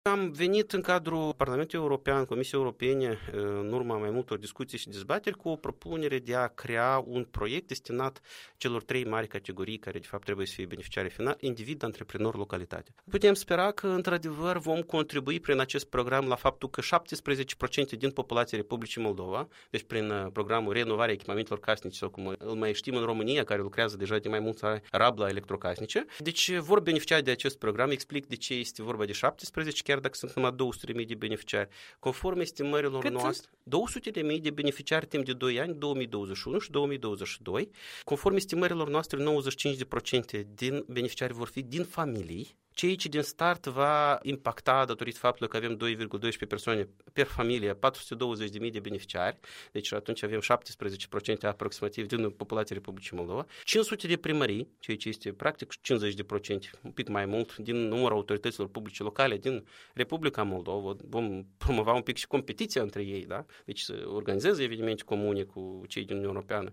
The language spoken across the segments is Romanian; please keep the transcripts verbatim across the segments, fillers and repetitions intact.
Am venit în cadrul Parlamentului European, Comisiei Europene, în urma mai multor discuții și dezbateri, cu o propunere de a crea un proiect destinat celor trei mari categorii care, de fapt, trebuie să fie beneficiari final, individ, antreprenor, localitate. Putem spera că, într-adevăr, vom contribui prin acest program la faptul că șaptesprezece la sută din populația Republicii Moldova, deci prin programul renovarea echipamentelor casnice, sau cum îl mai știm în România, care lucrează deja de mai mulți ani, rabla electrocasnice, deci vor beneficia de acest program. Explic de ce este vorba de șaptesprezece, chiar dacă sunt numai două sute de mii de beneficiari. Conform estimărilor Cât noastre, două sute de mii de beneficiari timp de doi ani, două mii douăzeci și unu și două mii douăzeci și doi. Conform estimărilor noastre, nouăzeci și cinci la sută din beneficiari vor fi din familii, ceea ce din start va impacta, datorită faptului că avem doi virgulă doisprezece persoane per familie, patru sute douăzeci de mii de beneficiari, deci atunci avem șaptesprezece la sută aproximativ din populația Republicii Moldova, cinci sute de primării, ceea ce este practic cincizeci la sută, un pic mai mult, din numărul autorităților publice locale din Republica Moldova. Vom promova un pic și competiția între ei, da? Deci să organizeze evenimente comune cu cei din Uniunea Europeană.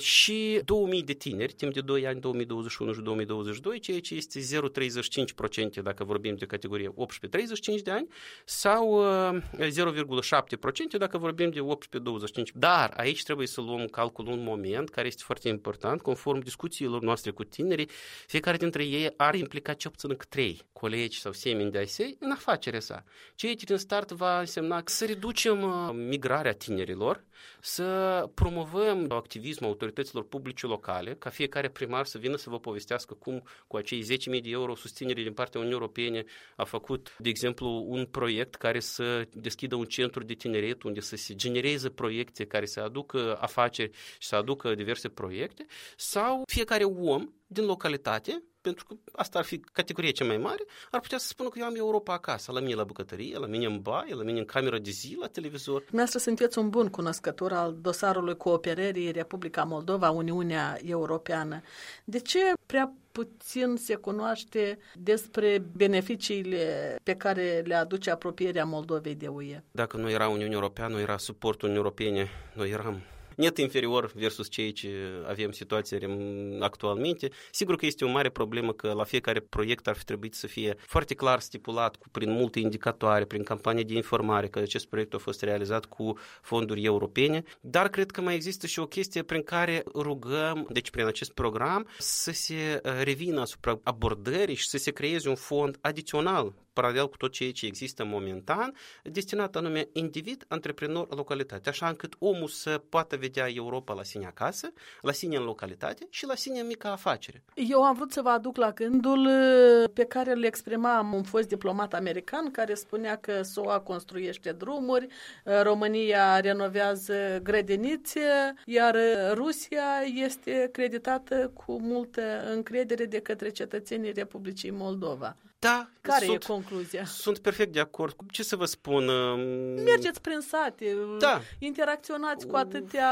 Și două mii de tineri, timp de doi ani, două mii douăzeci și unu și două mii douăzeci și doi, ceea ce este zero virgulă treizeci și cinci la sută dacă vorbim de categorie optsprezece treizeci și cinci de ani, sau zero virgulă șapte la sută dacă vorbim de optsprezece douăzeci și cinci. Dar aici trebuie să luăm în calcul un moment care este foarte important. Conform discuțiilor noastre cu tinerii, fiecare dintre ei ar implica ce puțin trei colegi sau semeni de ai săi în afacerea sa. Ceea ce din start va însemna să reducem migrarea tinerilor, să promovăm activismul autorităților publice locale, ca fiecare primar să vină să vă povestească cum cu acei zece mii de euro susținere din partea Uniunii Europene a făcut, de exemplu, un proiect care să deschidă un centru de tineret unde să se genereze proiecte care să aducă afaceri și să aducă diverse proiecte, sau fiecare om din localitate, pentru că asta ar fi categoria cea mai mare, ar putea să spună că eu am Europa acasă, la mine la bucătărie, la mine în baie, la mine în cameră de zi, la televizor. Dumneavoastră sunteți un bun cunoscător al dosarului cooperării Republica Moldova, Uniunea Europeană. De ce prea puțin se cunoaște despre beneficiile pe care le aduce apropierea Moldovei de U E? Dacă nu era Uniunea Europeană, nu era suportul Uniunii Europene, noi eram net inferior versus cei ce avem situația actualmente. Sigur că este o mare problemă că la fiecare proiect ar fi trebuit să fie foarte clar stipulat, cu, prin multe indicatoare, prin campanii de informare, că acest proiect a fost realizat cu fonduri europene, dar cred că mai există și o chestie prin care rugăm, deci prin acest program, să se revină asupra abordării și să se creeze un fond adițional, paralel cu tot ceea ce există momentan, destinat anume individ, antreprenor, localitate, așa încât omul să poată vedea Europa la sine acasă, la sine în localitate și la sine în mica afacere. Eu am vrut să vă aduc la gândul pe care îl exprima un fost diplomat american care spunea că S U A construiește drumuri, România renovează grădinițe, iar Rusia este creditată cu multă încredere de către cetățenii Republicii Moldova. Da, care sunt, e concluzia? Sunt perfect de acord. Ce să vă spun? Mergeți prin sate, da. interacționați cu atâtea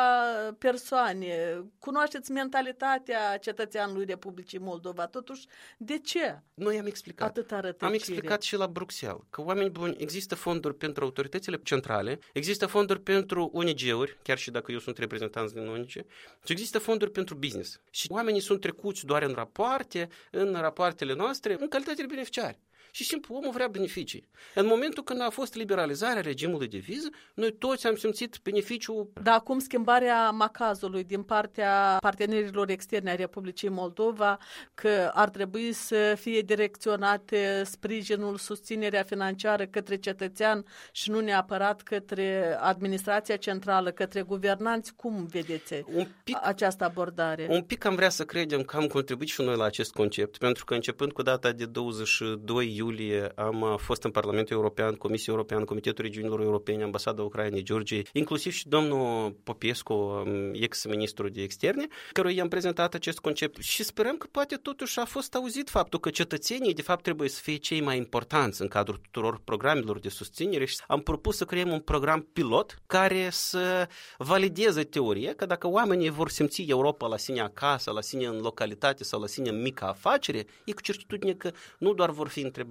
persoane, cunoașteți mentalitatea cetățeanului Republicii Moldova. Totuși, de ce? Noi am explicat. Atâta rătăcire. Am explicat și la Bruxelles că, oameni buni, există fonduri pentru autoritățile centrale, există fonduri pentru O N G-uri, chiar și dacă eu sunt reprezentant din O N G, și există fonduri pentru business. Și oamenii sunt trecuți doar în rapoarte, în rapoartele noastre, în calitate de beneficiari. Și simplu, omul vrea beneficii. În momentul când a fost liberalizarea regimului de viză, noi toți am simțit beneficiul. Dar acum schimbarea macazului din partea partenerilor externe ai Republicii Moldova, că ar trebui să fie direcționate sprijinul, susținerea financiară către cetățean și nu neapărat către administrația centrală, către guvernanți. Cum vedeți un pic, această abordare? Un pic am vrea să credem că am contribuit și noi la acest concept, pentru că începând cu data de douăzeci și doi iulie am fost în Parlamentul European, Comisia Europeană, Comitetul Regiunilor Europene, Ambasada Ucrainei, Georgiei, inclusiv și domnul Popescu, ex-ministru de externe, căruia i-am prezentat acest concept și sperăm că poate totuși a fost auzit faptul că cetățenii de fapt trebuie să fie cei mai importanți în cadrul tuturor programelor de susținere și am propus să creăm un program pilot care să valideze teorie că dacă oamenii vor simți Europa la sine acasă, la sine în localitate sau la sine în mică afacere, e cu certitudine că nu doar vor fi întrebați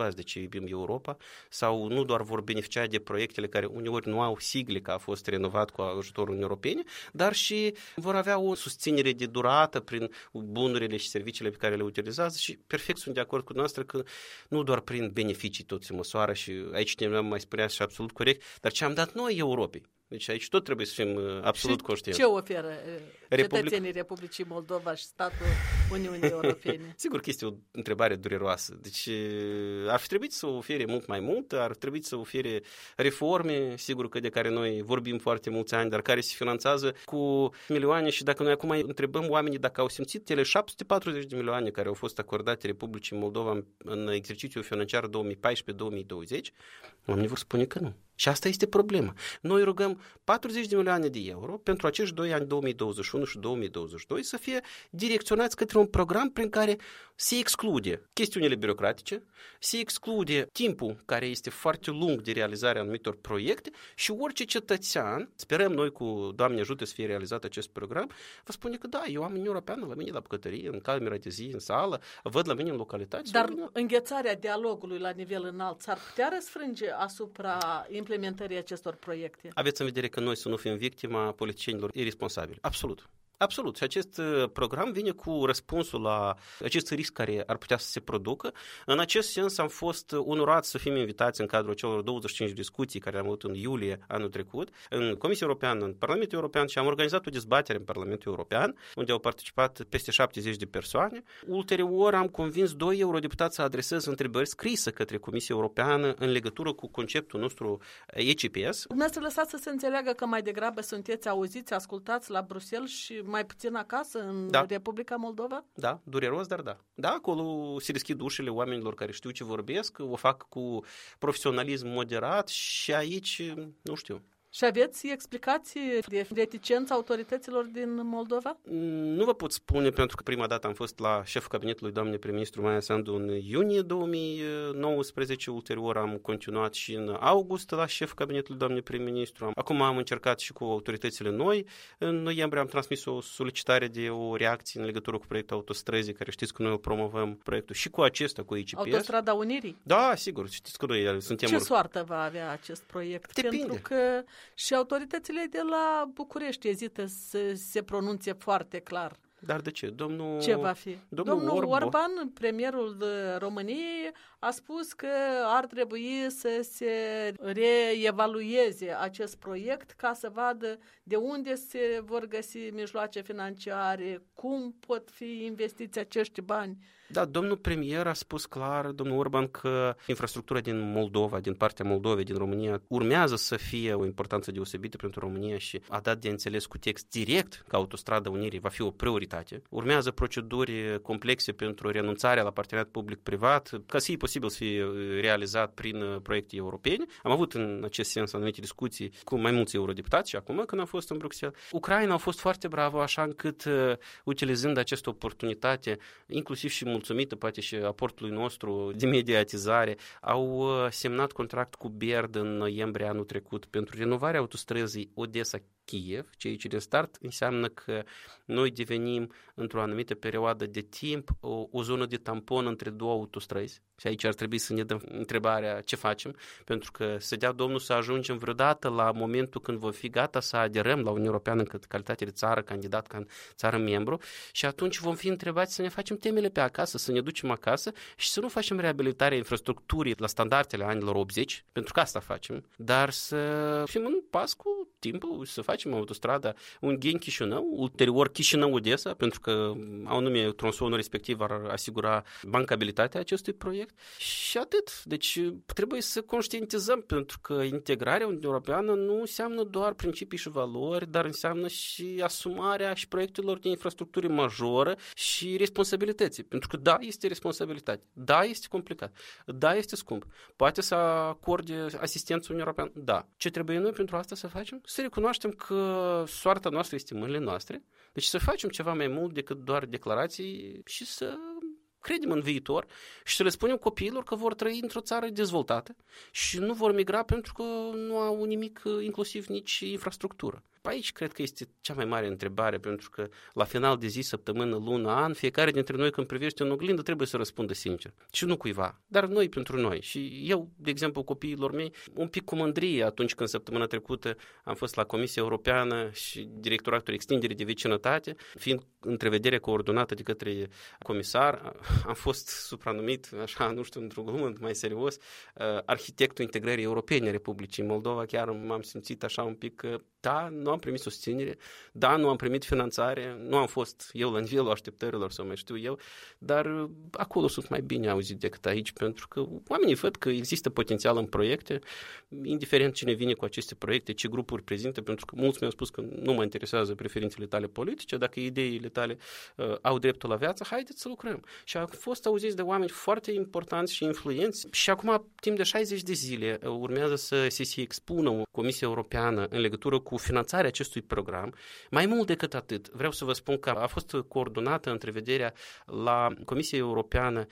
întrebați de ce iubim Europa sau nu doar vor beneficia de proiectele care uneori nu au sigle că a fost renovat cu ajutorul Uniunii Europene, dar și vor avea o susținere de durată prin bunurile și serviciile pe care le utilizează și perfect sunt de acord cu noastră că nu doar prin beneficii tot se măsoară și aici ne mai spuneați și absolut corect, dar ce am dat noi Europei. Deci aici tot trebuie să fim absolut și conștienți. Ce oferă Republic... cetățenii Republicii Moldova și statul Uniunii Europene? Sigur că este o întrebare dureroasă. Deci ar fi trebuit să ofere mult mai mult, ar trebui să ofere reforme, sigur că de care noi vorbim foarte mulți ani, dar care se finanțează cu milioane și dacă noi acum întrebăm oamenii dacă au simțit cele șapte sute patruzeci de milioane care au fost acordate Republicii Moldova în, în exercițiul financiar două mii paisprezece două mii douăzeci, oamenii vor spune că nu. Și asta este problema. Noi rugăm patruzeci de milioane de euro pentru acești doi ani două mii douăzeci și unu și două mii douăzeci și doi să fie direcționați către un program prin care se exclude chestiunile birocratice, se exclude timpul care este foarte lung de realizare a anumitor proiecte și orice cetățean, sperăm noi cu Doamne ajută să fie realizat acest program, vă spune că da, eu am Uniunea Europeană la mine la bucătărie, în camera de zi, în sală, văd la mine în localitate. Dar înghețarea dialogului la nivel înalt s-ar putea răsfrânge asupra implementării acestor proiecte? Aveți în vedere că noi să nu fim victima politicienilor irresponsabili. Absolut. Absolut. Și acest program vine cu răspunsul la acest risc care ar putea să se producă. În acest sens am fost onorat să fim invitați în cadrul celor douăzeci și cinci discuții care am avut în iulie anul trecut în Comisia Europeană, în Parlamentul European și am organizat o dezbatere în Parlamentul European unde au participat peste șaptezeci de persoane. Ulterior am convins doi eurodeputați să adreseze întrebări scrise către Comisia Europeană în legătură cu conceptul nostru E C P S. Dumneavoastră lăsați să se înțeleagă că mai degrabă sunteți auziți, ascultați la Bruxelles și mai puțin acasă în da. Republica Moldova? Da, dureros, dar da. Da, acolo se deschid ușile oamenilor care știu ce vorbesc, o fac cu profesionalism moderat și aici, nu știu. Și aveți explicații de reticență autorităților din Moldova? Nu vă pot spune, pentru că prima dată am fost la șeful cabinetului doamnei prim-ministru Maia Sandu în iunie două mii nouăsprezece, ulterior am continuat și în august la șeful cabinetului doamnei prim-ministru. Acum am încercat și cu autoritățile noi. În noiembrie am transmis o solicitare de o reacție în legătură cu proiectul autostrăzii, care știți că noi îl promovăm proiectul și cu acesta, cu E C P S. Autostrada Unirii? Da, sigur, știți că noi suntem... Ce soartă va avea acest proiect? Depinde. Pentru că și autoritățile de la București ezită să se pronunțe foarte clar. Dar de ce? Domnul... Ce va fi? Domnul, Domnul Orban, Orban, premierul României, a spus că ar trebui să se reevalueze acest proiect ca să vadă de unde se vor găsi mijloace financiare, cum pot fi investiți acești bani. Da, domnul premier a spus clar, domnul Orban, că infrastructura din Moldova, din partea Moldovei, din România, urmează să fie o importanță deosebită pentru România și a dat de înțeles cu text direct că Autostrada Unirii va fi o prioritate. Urmează proceduri complexe pentru renunțarea la parteneriat public-privat, ca să fie posibil să fie realizat prin proiecte europene. Am avut în acest sens anumite discuții cu mai mulți eurodeputați și acum când am fost în Bruxelles. Ucraina a fost foarte bravă, așa încât, utilizând această oportunitate, inclusiv și mulțumită poate și aportului nostru de mediatizare, au semnat contract cu Baird în noiembrie anul trecut pentru renovarea autostrăzii Odessa-Kiev, ceea ce de start înseamnă că noi devenim într-o anumită perioadă de timp o, o zonă de tampon între două autostrăzi. Și aici ar trebui să ne dăm întrebarea ce facem, pentru că să dea Domnul să ajungem vreodată la momentul când vom fi gata să aderăm la Uniunea Europeană în calitate de țară, candidat, ca țară membru și atunci vom fi întrebați să ne facem temele pe acasă, să ne ducem acasă și să nu facem reabilitarea infrastructurii la standardele anilor optzeci, pentru că asta facem, dar să fim în pas cu timpul, să facem autostrada Ungheni-Chișinău, ulterior Chișinău-Odessa, pentru că anume tronsonul respectiv ar asigura bancabilitatea acestui proiect. Și atât. Deci trebuie să conștientizăm, pentru că integrarea Uniunii Europeană nu înseamnă doar principii și valori, dar înseamnă și asumarea și proiectelor de infrastructură majoră și responsabilității. Pentru că da, este responsabilitate. Da, este complicat. Da, este scump. Poate să acorde asistență Uniunii Europeană? Da. Ce trebuie noi pentru asta să facem? Să recunoaștem că soarta noastră este în mâinile noastre. Deci să facem ceva mai mult decât doar declarații și să credem în viitor și să le spunem copiilor că vor trăi într-o țară dezvoltată și nu vor migra pentru că nu au nimic, inclusiv nici infrastructură. Aici cred că este cea mai mare întrebare, pentru că la final de zi, săptămână, lună, an, fiecare dintre noi când privește în oglindă trebuie să răspundă sincer. Și nu cuiva, dar noi pentru noi. Și eu, de exemplu, copiilor mei, un pic cu mândrie atunci când săptămâna trecută am fost la Comisia Europeană și Directoratul Extindere de Vecinătate, fiind întrevedere coordonată de către comisar, am fost supranumit, așa, nu știu, într-un cuvânt mai serios, arhitectul integrării europene a Republicii Moldova. Chiar m-am simțit așa un pic că da, nu am primit susținere, da, nu am primit finanțare, nu am fost eu la nivelul așteptărilor sau mai știu eu, dar acolo sunt mai bine auzit decât aici, pentru că oamenii văd că există potențial în proiecte, indiferent cine vine cu aceste proiecte, ce grupuri prezintă, pentru că mulți mi-au spus că nu mă interesează preferințele tale politice, dacă ideile tale uh, au dreptul la viață, haideți să lucrăm. Și au fost auziți de oameni foarte importanți și influenți și acum, timp de șaizeci de zile, urmează să se, se expună o Comisie Europeană în legătură cu finanțarea acestui program. Mai mult decât atât, vreau să vă spun că a fost coordonată întrevederea la Comisia Europeană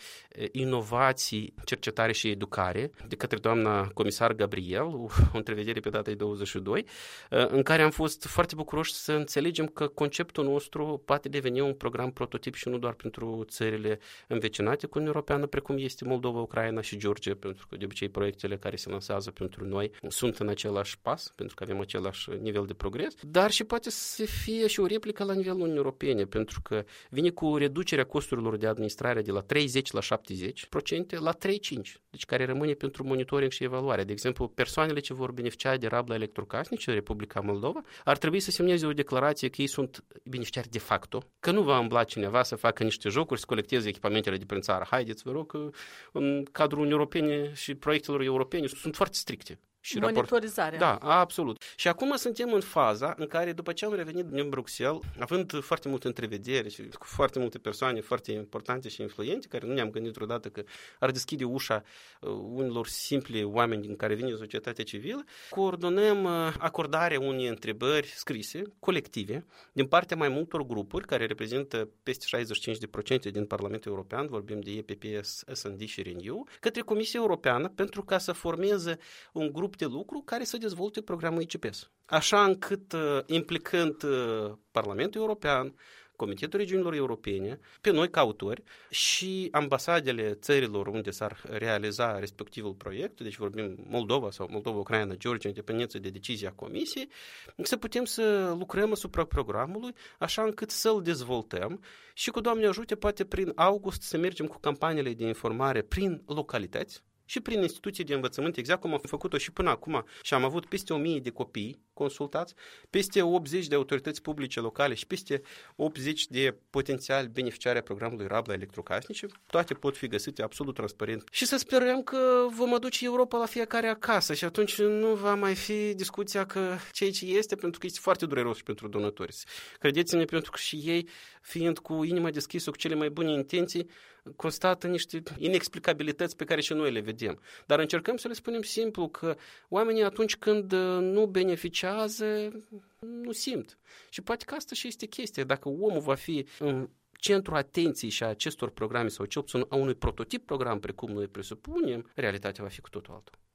Inovații, Cercetare și Educare de către doamna comisar Gabriel, o întrevedere pe data de douăzeci și doi, în care am fost foarte bucuroși să înțelegem că conceptul nostru poate deveni un program prototip și nu doar pentru țările învecinate cu Uniunea Europeană, precum este Moldova, Ucraina și Georgia, pentru că de obicei proiectele care se lansează pentru noi sunt în același pas, pentru că avem același nivel de progres, dar și poate să fie și o replică la nivelul Uniunii Europene, pentru că vine cu reducerea costurilor de administrare de la treizeci la șaptezeci la sută la trei cinci, deci care rămâne pentru monitoring și evaluare. De exemplu, persoanele ce vor beneficia de rabla electrocasnice în Republica Moldova ar trebui să semneze o declarație că ei sunt beneficiari de facto, că nu va îmbla cineva să facă niște jocuri, să colecteze echipamentele de prin țară. Haideți, vă rog, că în cadrul Uniunii Europene și proiectelor europene sunt foarte stricte. Și monitorizarea. Raport... Da, absolut. Și acum suntem în faza în care, după ce am revenit din Bruxelles, având foarte multe întrevederi și cu foarte multe persoane foarte importante și influente, care nu ne-am gândit vreodată că ar deschide ușa uh, unilor simpli oameni din care vine societatea civilă, coordonăm uh, acordarea unei întrebări scrise, colective, din partea mai multor grupuri, care reprezintă peste șaizeci și cinci la sută din Parlamentul European, vorbim de E P P, S and D și Renew, către Comisia Europeană, pentru ca să formeze un grup de lucru care să dezvolte programul I C P S. Așa încât, implicând Parlamentul European, Comitetul Regiunilor Europene, pe noi ca autori și ambasadele țărilor unde s-ar realiza respectivul proiect, deci vorbim Moldova sau Moldova, Ucraina, Georgia, în dependență de decizia Comisiei, să putem să lucrăm asupra programului, așa încât să-l dezvoltăm și cu Doamne ajute, poate prin august să mergem cu campaniile de informare prin localități și prin instituții de învățământ, exact cum am făcut-o și până acum. Și am avut peste o mie de copii consultați, peste optzeci de autorități publice locale și peste optzeci de potențiali beneficiari ai programului Rabla electrocasnice. Toate pot fi găsite absolut transparent. Și să sperăm că vom aduce Europa la fiecare acasă și atunci nu va mai fi discuția că ceea ce este, pentru că este foarte dureros și pentru donatori. Credeți-ne, pentru că și ei, fiind cu inima deschisă, cu cele mai bune intenții, constată niște inexplicabilități pe care și noi le vedem. Dar încercăm să le spunem simplu că oamenii atunci când nu beneficiază, nu simt. Și poate că asta și este chestia. Dacă omul va fi în centrul atenției și a acestor programe sau cel puțin a unui prototip program precum noi presupunem, realitatea va fi cu totul altă.